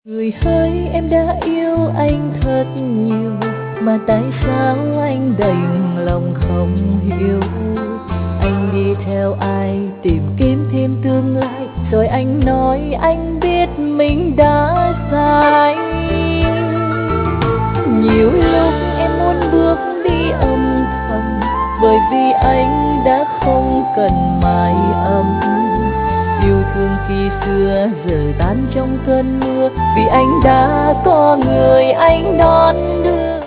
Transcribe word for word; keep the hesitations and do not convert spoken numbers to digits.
Người hỡi, em đã yêu anh thật nhiều, mà tại sao anh đành lòng không hiểu? Anh đi theo ai tìm kiếm thêm tương lai, rồi anh nói anh biết mình đã sai. Nhiều lúc em muốn bước đi âm thầm, bởi vì anh đã không cần mái ấm. Yêu thương khi xưa giờ tan trong cơn mưa, vì anh đã có người anh đón đưa.